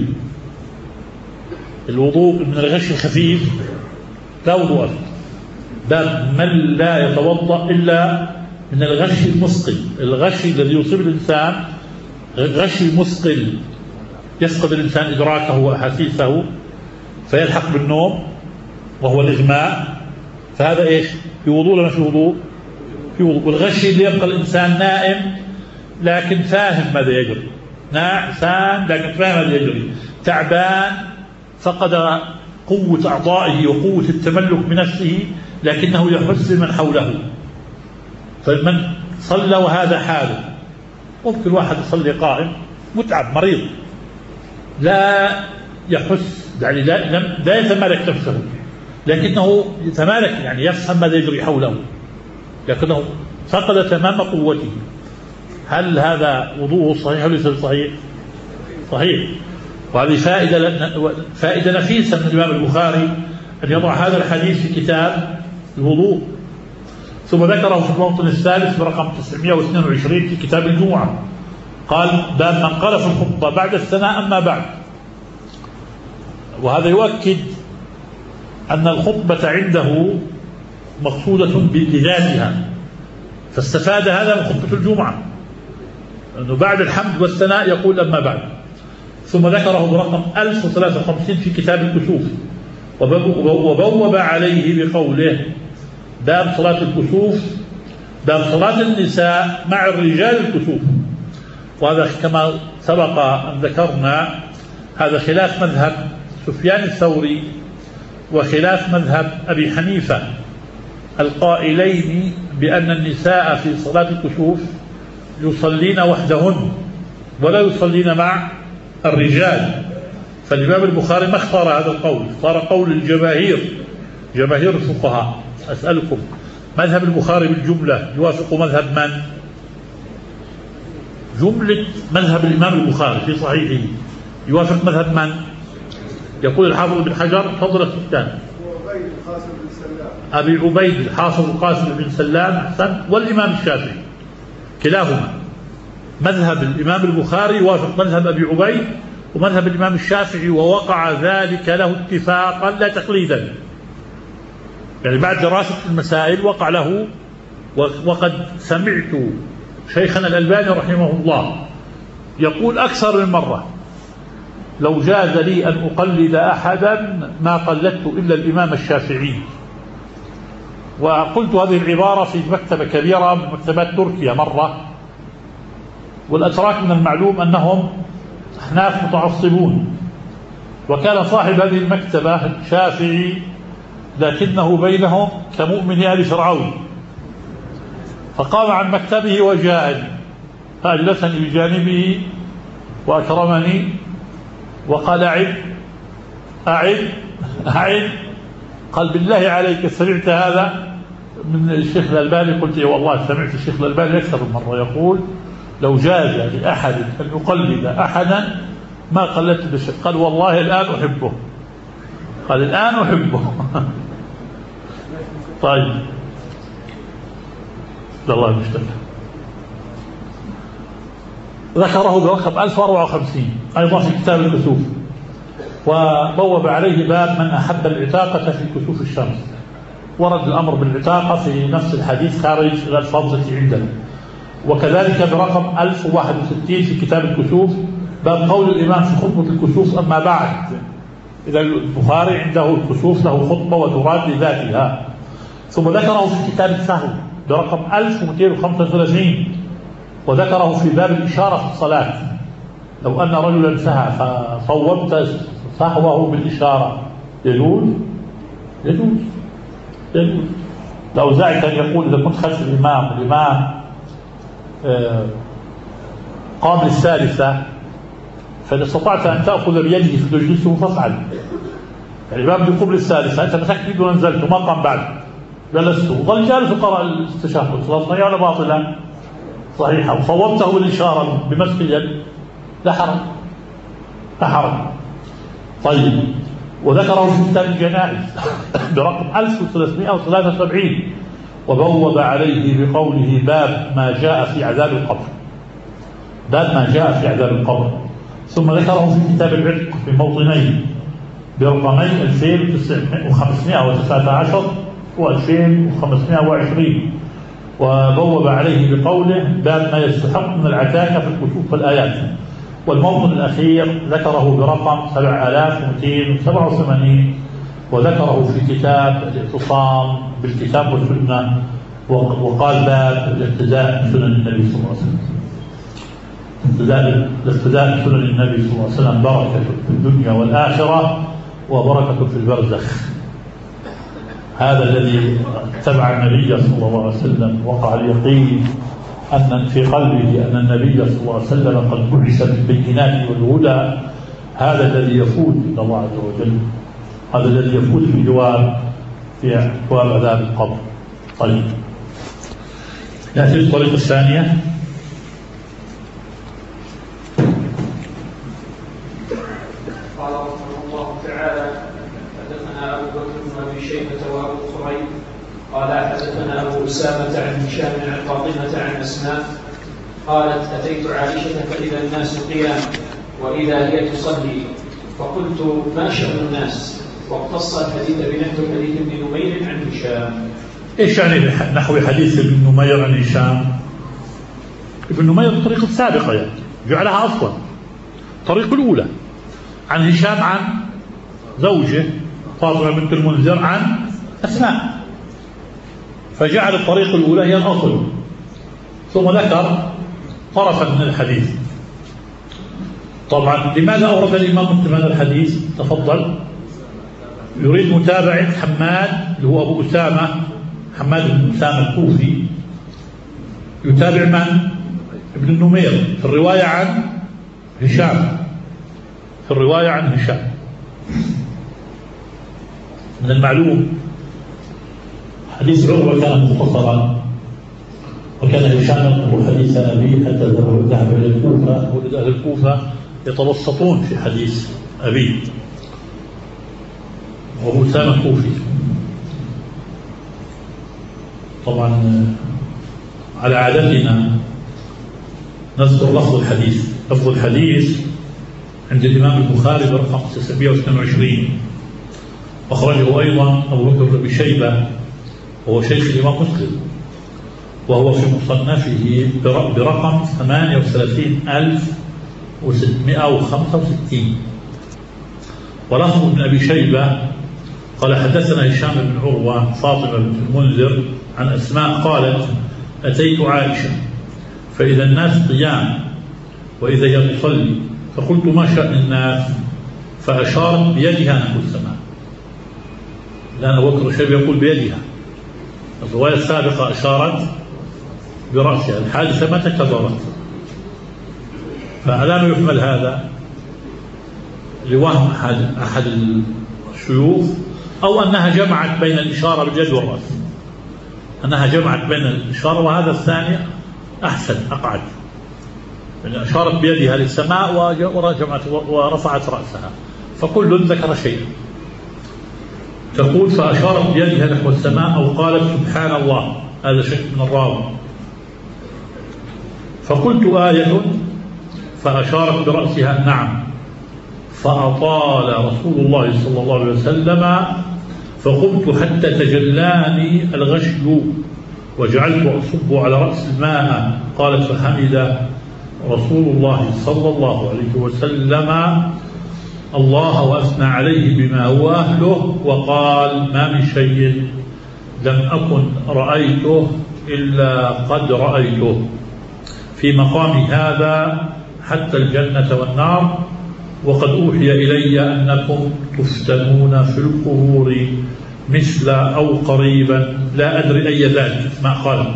الوضوء من الغشي الخفيف لا وضوء. باب من لا يتوضأ إلا من الغشي المثقل، الغشي الذي يصيب الإنسان غشي مثقل يفقد الإنسان إدراكه وأحاسيسه فيلحق بالنوم وهو الإغماء. فهذا إيش؟ في وضوء ولا في وضوء؟ في وضوء. والغشي اللي يبقى الإنسان نائم لكن فاهم ماذا يجري، نعسان لكن فاهم ماذا يجري، تعبان فقد قوة أعضائه وقوة التملك بنفسه لكنه يحس بمن حوله. فمن صلى وهذا حاله. ممكن واحد يصلي قائم متعب مريض لا يحس، يعني لا يتمالك نفسه، لكنه يتمالك، يعني يفهم ماذا يجري حوله، لكنه فقد تمام قوته. هل هذا وضوءه صحيح أو ليس صحيح؟ صحيح. وهذه فائدة نفيسة من الإمام البخاري أن يضع هذا الحديث في كتاب الوضوء. ثم ذكره في الموطن الثالث برقم 922 في كتاب الجمعة، قال باب من قال في الخطبة بعد الثناء أما بعد. وهذا يؤكد أن الخطبة عنده مقصودة بذاتها، فاستفاد هذا من خطبة الجمعة أنه بعد الحمد والثناء يقول أما بعد. ثم ذكره برقم 1053 في كتاب الكسوف، وبوب عليه بقوله باب صلاة الكسوف، باب صلاة النساء مع الرجال الكسوف. وهذا كما سبق أن ذكرنا هذا خلاف مذهب سفيان الثوري وخلاف مذهب أبي حنيفة القائلين بأن النساء في صلاة الكسوف يصلين وحدهن ولا يصلين مع الرجال. فالإمام البخاري ما اختار هذا القول، اختار قول الجماهير جماهير الفقهاء. أسألكم، مذهب البخاري بالجملة يوافق مذهب من؟ جملة مذهب الإمام البخاري في صحيحه يوافق مذهب من؟ يقول الحافظ بن حجر، تفضل السلطان. أبي عبيد الحافظ القاسم بن سلام، أحسن، والإمام الشافعي كلاهما. مذهب الإمام البخاري يوافق مذهب أبي عبيد ومذهب الإمام الشافعي، ووقع ذلك له اتفاقا لا تقليدا، يعني بعد دراسة المسائل وقع له. وقد سمعت شيخنا الألباني رحمه الله يقول أكثر من مرة: لو جاز لي أن أقلد أحدا ما قلدت إلا الإمام الشافعي. وقلت هذه العبارة في مكتبة كبيرة من مكتبات تركيا مرة، والأتراك من المعلوم أنهم أحناف متعصبون، وكان صاحب هذه المكتبة شافعي لكنه بينهم كمؤمن آل فرعون، فقام عن مكتبه وجاءني فأجلسني بجانبه وأكرمني وقال: أعد. قال: بالله عليك سمعت هذا من الشيخ الألباني؟ قلت: والله سمعت الشيخ الألباني أكثر من مرة يقول: لو جاز لأحد أن يقلد أحدا ما قلدت بشيء. قال: والله الآن أحبه. قال: الآن أحبه. طيب، الله المشتكى. ذكره برقم 1054 أيضا في كتاب الكسوف، وبوب عليه باب من أحب العتاقة في كسوف الشمس. ورد الأمر بالعتاقة في نفس الحديث خارج الفاظة عندنا. وكذلك برقم 1061 في كتاب الكسوف باب قول الإمام في خطبة الكسوف: أما بعد. إذا البخاري عنده الكسوف له خطبة وتراد لذاتها. ثم ذكره في كتاب السهو برقم 1235، وذكره في باب الإشارة في الصلاة: لو أن رجلا سهى فصوبت سهوه بالإشارة يجوز. الأوزاعي كان يقول: إذا كنت خلف الإمام قام للثالثة فإن استطعت أن تأخذ بيده فتجلسه فافعل. يعني الإمام يقوم للثالثة، أنت مسكت يده ونزلت وما قام بعد، جلسته وظل جالس وقرأ الاستشهاد، صلاة صحيحة ولا باطلة؟ صحيحة. وصوبته بالإشارة بمسك اليد، لا حرج. طيب، وذكره في كتاب الجنائز برقم 1373، وبوب عليه بقوله: باب ما جاء في عذاب القبر. ثم ذكره في كتاب العتق في موطنين برقمي 2519 و2520، وبوب عليه بقوله: باب ما يستحق من العتاكة في الكسوف والآيات. والموطن الأخير ذكره برقم 7287، وذكره في كتاب الاعتصام بالكتاب والسنة، وقال: باب الاقتداء بسنن النبي صلى الله عليه وسلم. الاقتداء بسنن النبي صلى الله عليه وسلم بركة في الدنيا والآخرة وبركة في البرزخ. هذا الذي اتبع النبي صلى الله عليه وسلم وقع اليقين أن في قلبه أن النبي صلى الله عليه وسلم قد بعث بالبينات والهدى، هذا الذي يفوز إلى الله عز وجل، هذا الذي يفوز بجوار في أبواب عذاب القبر. طيب، نأتي الطريقة الثانية. قال رحمه الله تعالى: حدثنا أبو بكر بن أبي شيبة وأبو كريب قال حدثنا أبو أسامة عن هشام عن فاطمة عن أسماء قالت: أتيت عائشة فإذا الناس قيام وإذا هي تصلي، فقلت: ما شأن الناس؟ واقتص الحديث بنحو حديث ابن نمير عن هشام. إيش يعني نحو حديث ابن نمير عن هشام؟ ابن نمير الطريقة السابقة يعني جعلها أصلا الطريقة الأولى عن هشام عن زوجه فاطمة بنت المنذر عن أسماء، فجعل الطريقة الأولى هي الأصل، ثم ذكر طرفا من الحديث. طبعا لماذا أورد الإمام مسلم هذا الحديث؟ تفضل. يريد متابعة حماد اللي هو أبو أسامة، حماد بن أسامة الكوفي، يتابع من؟ ابن النمير في الرواية عن هشام، من المعلوم حديث عروة كان مختصرا، وكان هشام يطلب حديث أبيه حتى ذهب إلى الكوفة، وولد أهل الكوفة يتوسطون في حديث أبيه، وهو أسامة كوفي. طبعا على عادتنا نذكر لفظ الحديث. لفظ الحديث عند الإمام البخاري برقم 922، أخرجه أيضا أبو بكر بن شيبة وهو شيخ الإمام مسلم، وهو في مصنفه برقم 38665. ولفظ ابن أبي شيبة قال حدثنا هشام بن عروة فاطمة بنت المنذر عن أسماء قالت أتيت عائشة فإذا الناس قيام وإذا هي تصلي، فقلت ما شأن الناس؟ فأشارت بيدها نحو السماء. لأن أبو بكر الشيبة يقول بيدها، الرواية السابقة أشارت برأسها. الحادثة ما تكررت، فألا يحمل هذا لوهم أحد الشيوخ، أو أنها جمعت بين الإشارة باليد والرأس، أنها جمعت بين الإشارة، وهذا الثاني أحسن أقعد، يعني أشارت بيدها للسماء ورفعت رأسها، فكل ذكر شيئا. تقول فأشارت بيدها نحو السماء أو قالت سبحان الله، هذا شك من الراوي. فقلت آية، فأشارت برأسها نعم. فأطال رسول الله صلى الله عليه وسلم، فقمت حتى تجلاني الغشي وجعلت أصب على رأس الماء. قالت فحمد رسول الله صلى الله عليه وسلم الله وأثنى عليه بما هو أهله، وقال ما من شيء لم أكن رأيته إلا قد رأيته في مقام هذا حتى الجنة والنار، وقد أوحي إلي أنكم تفتنون في القبور مثل أو قريبا، لا أدري أي ذلك ما قال،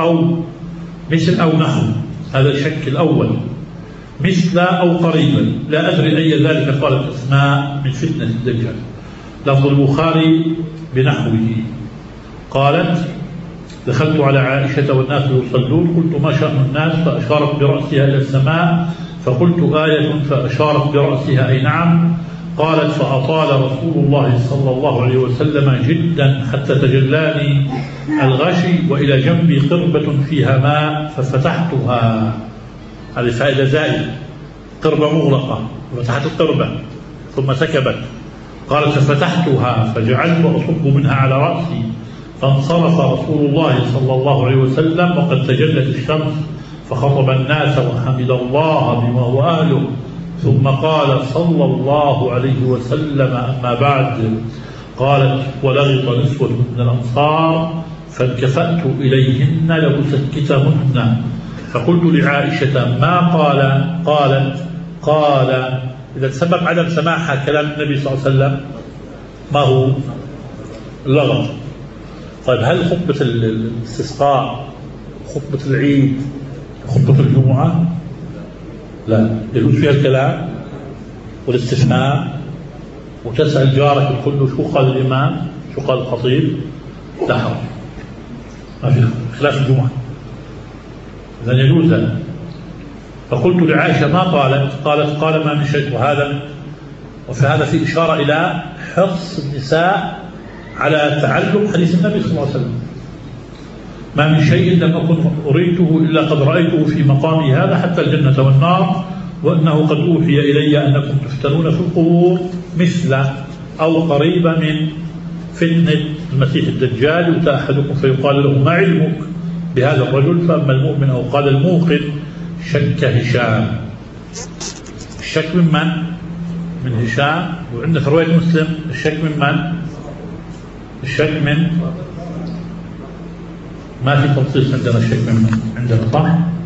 مثل أو نحو، هذا الشك الأول، مثل أو قريبا لا أدري أي ذلك قالت أسماء من فتنة الدجال. لفظ البخاري بنحوه. قالت دخلت على عائشة والناس يصلون، قلت ما شأن الناس؟ فأشارت برأسها إلى السماء، فقلت آية، فأشارت برأسها أي نعم. قالت فأطال رسول الله صلى الله عليه وسلم جدا حتى تجلاني الغشي وإلى جنبي قربة فيها ماء ففتحتها. هذه فائدة زائدة، قربة مغلقة، فتحت القربة ثم سكبت. قالت ففتحتها فجعلت أصب منها على رأسي، فانصرف رسول الله صلى الله عليه وسلم وقد تجلت الشمس، فخطب الناس وحمد الله بما هو أهله، ثم قال صلى الله عليه وسلم أما بعد. قالت ولغط نسوة من الأنصار فانكفأت إليهن لأسكتهن، فقلت لعائشة ما قال؟ قال إذا سبب عدم سماعها كلام النبي صلى الله عليه وسلم ما هو اللغط. طيب هل خطبة الاستسقاء، خطبة العيد، خطبة الجمعة لا يجوز فيها الكلام والاستفهام وتسأل جارك الكل شو قال الإمام شو قال الخطيب؟ لا حرج، ما في خلاف الجمعة، إذن يجوز هذا. فقلت لعائشة ما قالت؟ قال ما من شيء. وفي هذا في إشارة إلى حرص النساء على تعلم حديث النبي صلى الله عليه وسلم، ما من شيء لم أكن أريته إلا قد رأيته في مقامي هذا حتى الجنة والنار، وأنه قد أوحي إلي أنكم تفتنون في القبور مثل أو قريبا من فتنة المسيح الدجال، يؤتى أحدكم فيقال له ما علمك بهذا الرجل؟ فأما المؤمن أو قال الموقن شك هشام. الشك من من؟ من هشام. وعندنا في رواية مسلم الشك من من؟ الشك من ما في تنصيص عندنا الشك من عندنا صح؟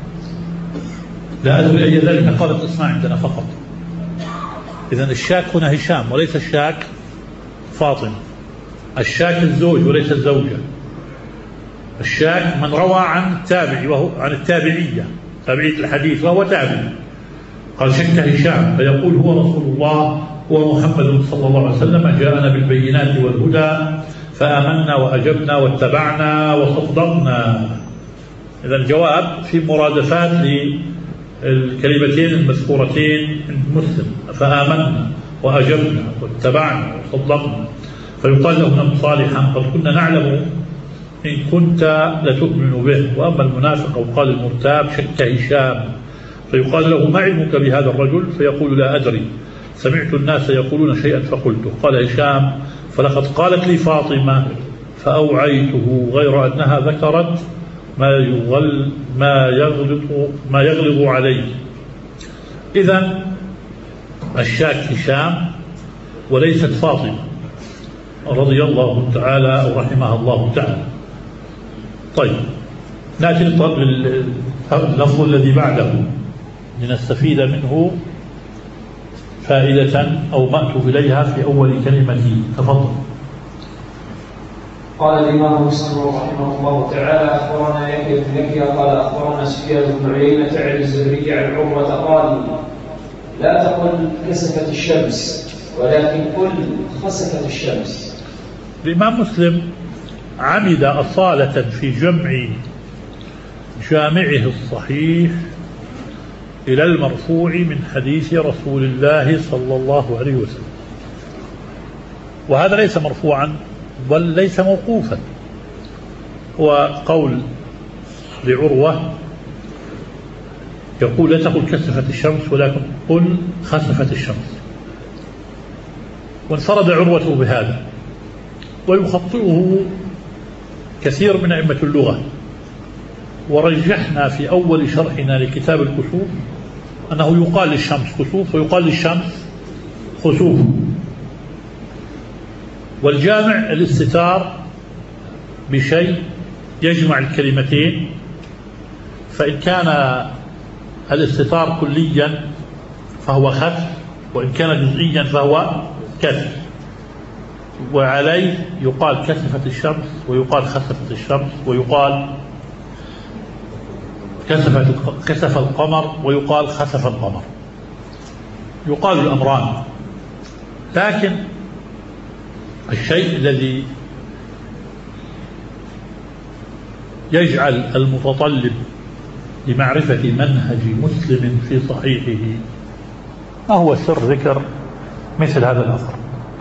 لا أدري أي ذلك قالت أسماء عندنا فقط. إذن الشاك هنا هشام وليس الشاك فاطمة، الشاك الزوج وليس الزوجة. الشاك من روى عن التابعي وهو عن التابعية، تابعية الحديث وهو تابعي. قال شك هشام فيقول هو رسول الله هو محمد صلى الله عليه وسلم جاءنا بالبينات والهدى فآمنا وأجبنا واتبعنا وصدقنا. إذا الجواب في مرادفات للكلمتين المذكورتين عند مسلم، فآمنا وأجبنا واتبعنا وصدقنا. فيقال له نم صالحا قد كنا نعلم إن كنت لتؤمن به. وأما المنافق أو قال المرتاب شك هشام، فيقال له ما علمك بهذا الرجل؟ فيقول لا أدري، سمعت الناس يقولون شيئا فقلته. قال هشام فلقد قالت لي فاطمة فأوعيته، غير أنها ذكرت ما يغلظ عليه. إذن الشاك هشام وليست فاطمة رضي الله تعالى أو رحمها الله تعالى. طيب نأتي لللفظ الذي بعده لنستفيد منه فائدة أو مأتوا إليها في أول كلمة. تفضل. قال الإمام مسلم رحمه الله تعالى: أخبرنا يحيى بن يحيى قال أخبرنا سفيان بن عيينة عن الزهري عن عروة قال: لا تقل كسفت الشمس ولكن قل خسفت الشمس. الإمام مسلم عمد أصالة في جمع جامعه الصحيح إلى المرفوع من حديث رسول الله صلى الله عليه وسلم، وهذا ليس مرفوعا بل ليس موقوفا. وقول لعروة يقول لا تقل كسفت الشمس ولكن قل خسفت الشمس، وانفرد عروة بهذا، ويخطئه كثير من أئمة اللغة. ورجحنا في أول شرحنا لكتاب الكسوف أنه يقال للشمس كسوف ويقال للشمس خسوف. والجامع الاستتار بشيء يجمع الكلمتين، فإن كان الاستتار كليا فهو خف، وإن كان جزئيا فهو كسف. وعليه يقال كسفت الشمس ويقال خسفت الشمس ويقال كسف القمر ويقال خسف القمر، يقال الأمران. لكن الشيء الذي يجعل المتطلب لمعرفة منهج مسلم في صحيحه ما هو سر ذكر مثل هذا الأثر.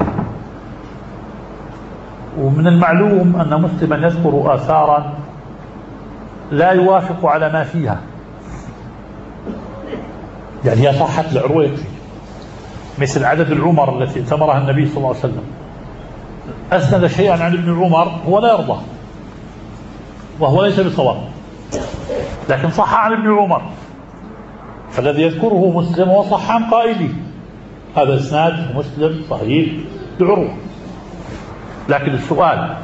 ومن المعلوم أن مسلما يذكر آثارا لا يوافق على ما فيها، يعني هي صحت لعروة يكفي، مثل عدد العمر التي ائتمرها النبي صلى الله عليه وسلم. أسند شيئا عن ابن عمر هو لا يرضى وهو ليس بصواب، لكن صح عن ابن عمر، فالذي يذكره مسلم هو صح عن قائله. هذا اسناد مسلم صحيح لعروة. لكن السؤال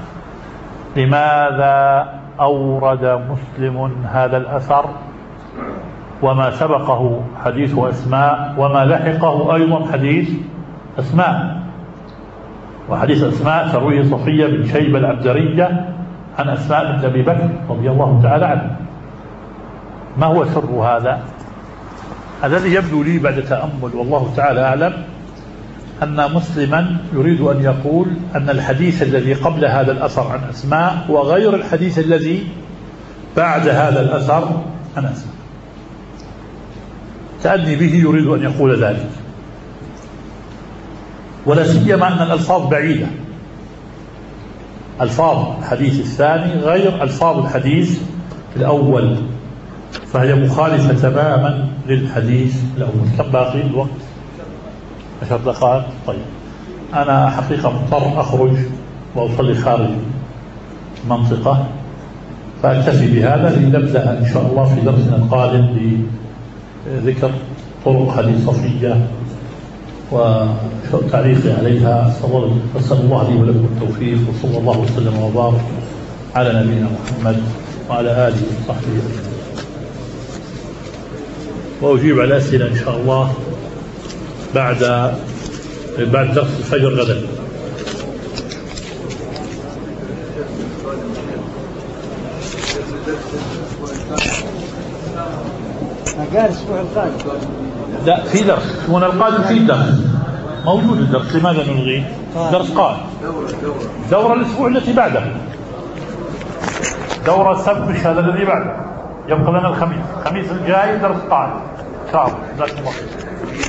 لماذا أورد مسلم هذا الأثر وما سبقه حديث أسماء وما لحقه أيضا حديث أسماء؟ وحديث أسماء ترويه صفية بن شيبة العبدرية عن أسماء بن أبي بكر رضي الله تعالى عنه. ما هو سر هذا؟ الذي يبدو لي بعد تأمل والله تعالى أعلم أن مسلما يريد أن يقول أن الحديث الذي قبل هذا الأثر عن أسماء وغير الحديث الذي بعد هذا الأثر عن أسماء. تأني به يريد أن يقول ذلك، ولا سيما أن الألفاظ بعيدة. ألفاظ الحديث الثاني غير ألفاظ الحديث الأول، فهي مخالفة تماما للحديث الأول. كم باقي الوقت؟ 10 دقائق. طيب أنا حقيقة مضطر أخرج وأصلي خارج المنطقة، فأكتفي بهذا لنبدأ إن شاء الله في درسنا القادم بذكر طرق حديث صفية وتعليقي عليها. أسأل الله لي ولكم التوفيق، وصلى الله وسلم وبارك على نبينا محمد وعلى آله وصحبه أجمعين. وأجيب على الأسئلة إن شاء الله بعد درس الفجر غدا. الأسبوع القادم لا في درس، الأسبوع القادم في درس موجود. الدرس لماذا نلغيه؟ درس قائم. دورة الأسبوع التي بعده، دورة السبت مش هذا الذي بعده، يبقى لنا الخميس الجاي درس قائم إن شاء الله. جزاكم الله خير.